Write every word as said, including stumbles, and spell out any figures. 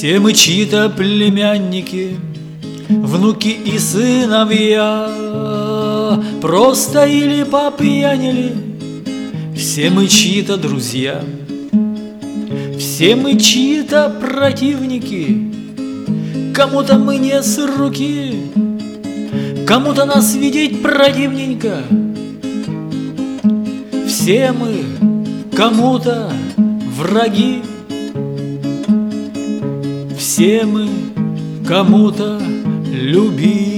Все мы чьи-то племянники, внуки и сыновья, просто или попьянели. Все мы чьи-то друзья, все мы чьи-то противники. Кому-то мы не с руки, кому-то нас видеть противненько. Все мы кому-то враги, все мы кому-то любимы.